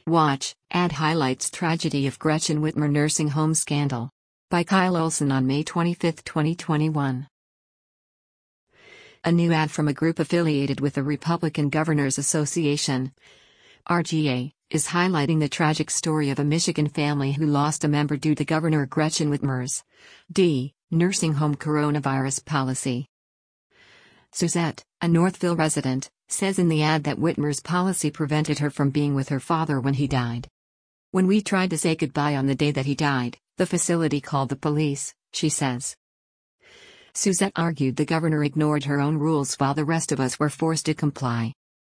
Watch, ad highlights tragedy of Gretchen Whitmer nursing home scandal. By Kyle Olson on May 25, 2021. A new ad from a group affiliated with the Republican Governors Association, RGA, is highlighting the tragic story of a Michigan family who lost a member due to Governor Gretchen Whitmer's nursing home coronavirus policy. Suzette, a Northville resident, says in the ad that Whitmer's policy prevented her from being with her father when he died. "When we tried to say goodbye on the day that he died, the facility called the police," she says. Suzette argued the governor ignored her own rules while the rest of us were forced to comply.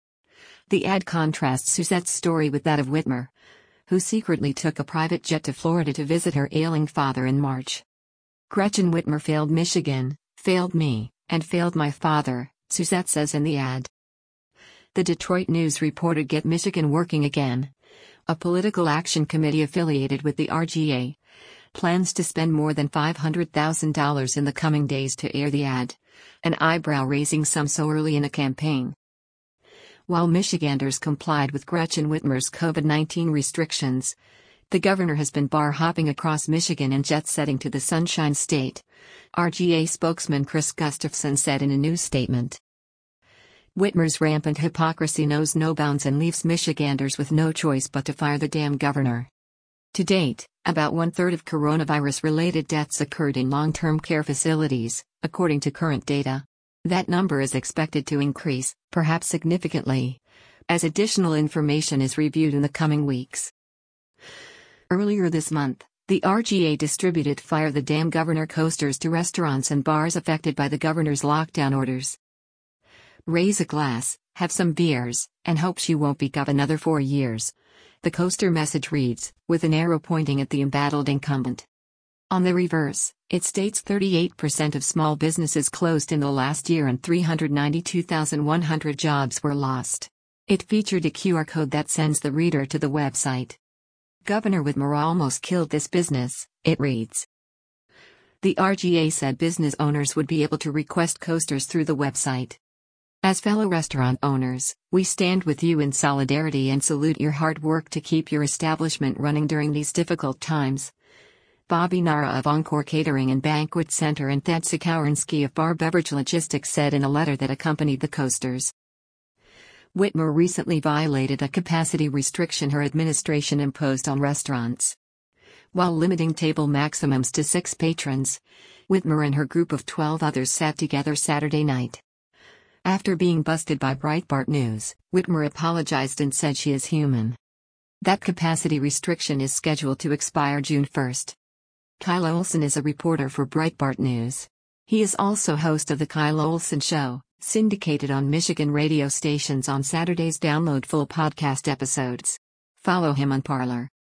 The ad contrasts Suzette's story with that of Whitmer, who secretly took a private jet to Florida to visit her ailing father in March. "Gretchen Whitmer failed Michigan, failed me, and failed my father," Suzette says in the ad. The Detroit News reported Get Michigan Working Again, a political action committee affiliated with the RGA, plans to spend more than $500,000 in the coming days to air the ad, an eyebrow-raising sum so early in a campaign. While Michiganders complied with Gretchen Whitmer's COVID-19 restrictions, the governor has been bar-hopping across Michigan and jet-setting to the Sunshine State, RGA spokesman Chris Gustafson said in a news statement. Whitmer's rampant hypocrisy knows no bounds and leaves Michiganders with no choice but to fire the damn governor. To date, about one-third of coronavirus-related deaths occurred in long-term care facilities, according to current data. That number is expected to increase, perhaps significantly, as additional information is reviewed in the coming weeks. Earlier this month, the RGA distributed Fire the Damn Governor coasters to restaurants and bars affected by the governor's lockdown orders. "Raise a glass, have some beers, and hope she won't be gov another 4 years," the coaster message reads, with an arrow pointing at the embattled incumbent. On the reverse, it states 38% of small businesses closed in the last year and 392,100 jobs were lost. It featured a QR code that sends the reader to the website. "Governor Whitmer almost killed this business," it reads. The RGA said business owners would be able to request coasters through the website. "As fellow restaurant owners, we stand with you in solidarity and salute your hard work to keep your establishment running during these difficult times," Bobby Nara of Encore Catering and Banquet Center and Thad Sikowrynski of Bar Beverage Logistics said in a letter that accompanied the coasters. Whitmer recently violated a capacity restriction her administration imposed on restaurants. While limiting table maximums to 6 patrons, Whitmer and her group of 12 others sat together Saturday night. After being busted by Breitbart News, Whitmer apologized and said she is human. That capacity restriction is scheduled to expire June 1. Kyle Olson is a reporter for Breitbart News. He is also host of The Kyle Olson Show, syndicated on Michigan radio stations on Saturdays. Download full podcast episodes. Follow him on Parler.